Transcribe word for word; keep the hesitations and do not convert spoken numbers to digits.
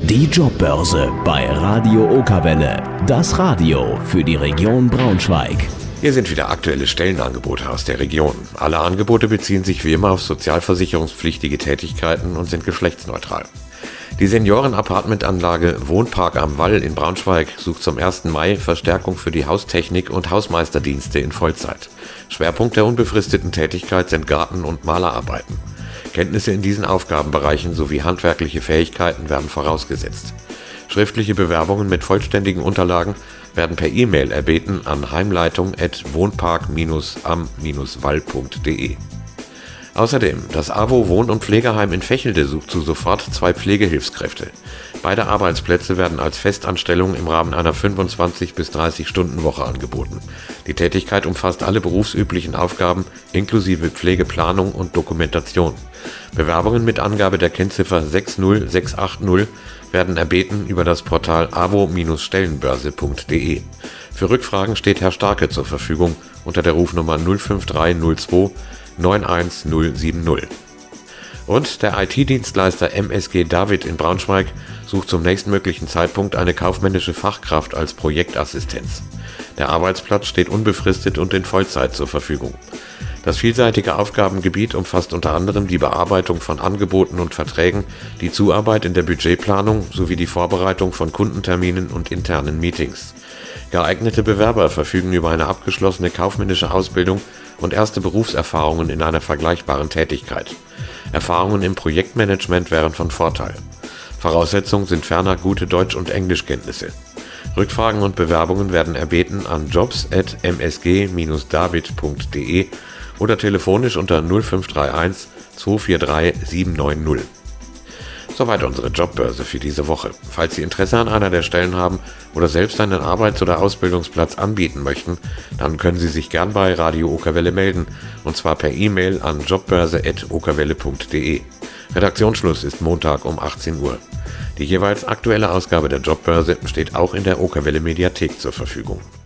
Die Jobbörse bei Radio Okerwelle. Das Radio für die Region Braunschweig. Hier sind wieder aktuelle Stellenangebote aus der Region. Alle Angebote beziehen sich wie immer auf sozialversicherungspflichtige Tätigkeiten und sind geschlechtsneutral. Die Senioren-Apartmentanlage Wohnpark am Wall in Braunschweig sucht zum ersten Mai Verstärkung für die Haustechnik und Hausmeisterdienste in Vollzeit. Schwerpunkt der unbefristeten Tätigkeit sind Garten- und Malerarbeiten. Kenntnisse in diesen Aufgabenbereichen sowie handwerkliche Fähigkeiten werden vorausgesetzt. Schriftliche Bewerbungen mit vollständigen Unterlagen werden per E-Mail erbeten an heimleitung at wohnpark am wall punkt de. Außerdem, das A W O Wohn- und Pflegeheim in Vechelde sucht zu sofort zwei Pflegehilfskräfte. Beide Arbeitsplätze werden als Festanstellung im Rahmen einer fünfundzwanzig bis dreißig Stunden Woche angeboten. Die Tätigkeit umfasst alle berufsüblichen Aufgaben inklusive Pflegeplanung und Dokumentation. Bewerbungen mit Angabe der Kennziffer sechs null sechs acht null werden erbeten über das Portal a w o stellenbörse punkt de. Für Rückfragen steht Herr Starke zur Verfügung unter der Rufnummer null fünf drei null zwei neun eins null sieben null. Und der I T-Dienstleister M S G David in Braunschweig sucht zum nächstmöglichen Zeitpunkt eine kaufmännische Fachkraft als Projektassistenz. Der Arbeitsplatz steht unbefristet und in Vollzeit zur Verfügung. Das vielseitige Aufgabengebiet umfasst unter anderem die Bearbeitung von Angeboten und Verträgen, die Zuarbeit in der Budgetplanung sowie die Vorbereitung von Kundenterminen und internen Meetings. Geeignete Bewerber verfügen über eine abgeschlossene kaufmännische Ausbildung und erste Berufserfahrungen in einer vergleichbaren Tätigkeit. Erfahrungen im Projektmanagement wären von Vorteil. Voraussetzungen sind ferner gute Deutsch- und Englischkenntnisse. Rückfragen und Bewerbungen werden erbeten an jobs at m s g david punkt de oder telefonisch unter null fünf drei eins zwei vier drei sieben neun null. Soweit unsere Jobbörse für diese Woche. Falls Sie Interesse an einer der Stellen haben oder selbst einen Arbeits- oder Ausbildungsplatz anbieten möchten, dann können Sie sich gern bei Radio Okerwelle melden, und zwar per E-Mail an jobbörse at okerwelle punkt de. Redaktionsschluss ist Montag um achtzehn Uhr. Die jeweils aktuelle Ausgabe der Jobbörse steht auch in der Okerwelle Mediathek zur Verfügung.